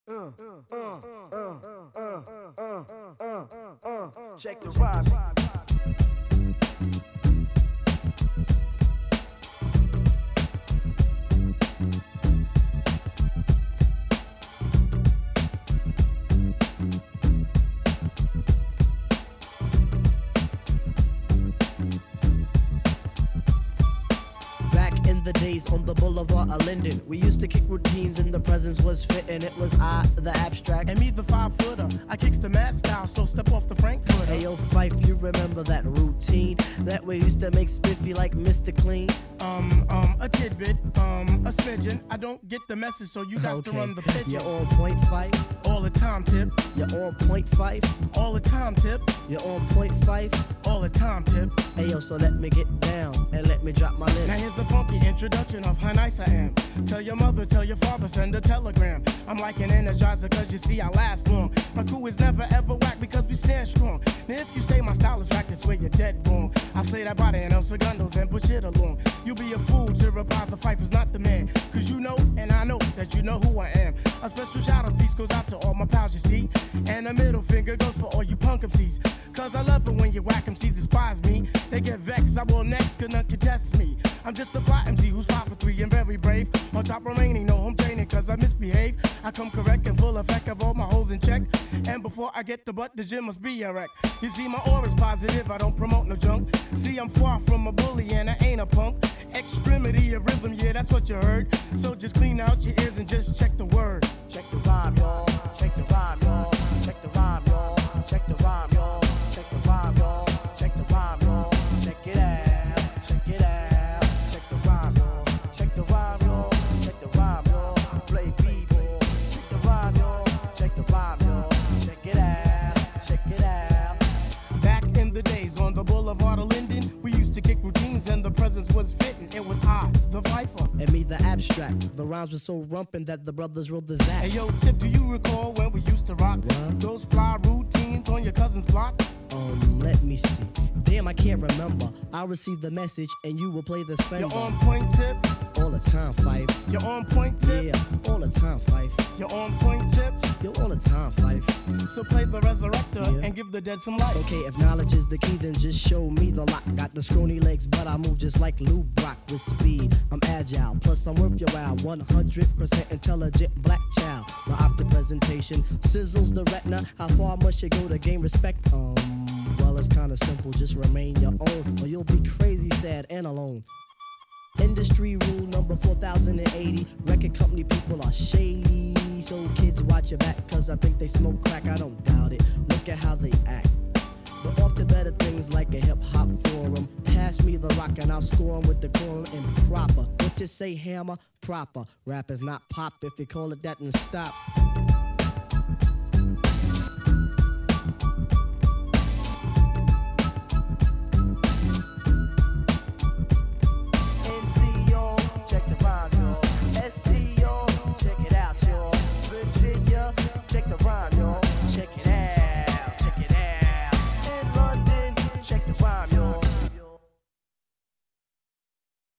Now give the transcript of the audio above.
Check the rhyme. The days on the boulevard of Linden, we used to kick routines and the presence was fitting. It was I, the abstract, and me, the 5-footer. I kicks the mad style, so step off the Frankfurter. Hey yo, Fife, you remember that routine that we used to make spiffy like Mr. Clean? A tidbit, a smidgen. I don't get the message, so you got to run the pitch. You're on point, Fife. All the time, Tip. You're on point, Fife. All the time, Tip. You're on point, Fife. All the time, Tip. Hey yo, so let me get down and let me drop my lid. Now here's a funky introduction of how nice I am. Tell your mother, tell your father, send a telegram. I'm like an energizer, cause you see I last long. My crew is never ever whack because we stand strong. Now if you say my style is whack, that's where you're dead wrong. I slay that body and El Segundo, then push it along. You be a fool to reply the fight is not the man. Cause you know, and I know, that you know who I am. A special shout out piece goes out to all my pals, you see. And a middle finger goes for all you punk MCs. Cause I love it when you whack MCs despise me. They get vexed, I will next, cause none can test me. I'm just a fly MC who's 5'3" and very brave. On top remaining, no home training cause I misbehave. I come correct and full effect of all my holes in check. And before I get the butt, the gym must be a wreck. You see my aura's positive, I don't promote no junk. See I'm far from a bully and I ain't a punk. Extremity of rhythm, yeah that's what you heard. So just clean out your ears and just check the word. Check the rhyme, y'all. Check the rhyme, y'all. Check the rhyme, y'all. Check the rhyme, y'all. Check the rhyme, y'all. Check the rhyme, y'all. Check it out. Check it out. Check the rhyme, y'all. Check the rhyme, y'all. Check the rhyme, y'all. Play b-boy. Check the rhyme, y'all. Check the rhyme, y'all. Check it out. Check it out. Back in the days on the boulevard of Linden, we used to kick routines and the presence was fitting. It was I, the Viper. And me, the abstract. The rhymes were so rumpin' that the brothers wrote the Zach. Hey yo, Tip, do you recall when we used to rock those fly routines on your cousin's block? Let me see. Damn, I can't remember. I'll receive the message and you will play the same. You're on point, Tip. All the time, Fife. You're on point, Tip. Yeah, all the time, Fife. You're on point, Tip. You're all the time, Fife. So play the resurrector and give the dead some life. Okay, if knowledge is the key, then just show me the lock. Got the scrawny legs, but I move just like Lou Brock with speed. I'm agile, plus I'm worth your while. 100% intelligent black child. My optic presentation sizzles the retina. How far must you go to gain respect? Well, it's kinda simple, just remain your own, or you'll be crazy, sad, and alone. Industry rule number 4080. Record company people are shady. So kids watch your back, cause I think they smoke crack, I don't doubt it. Look at how they act. But off to better things like a hip-hop forum. Pass me the rock and I'll score 'em with the quorum and proper. What you say, hammer? Proper. Rap is not pop, if you call it that, then stop.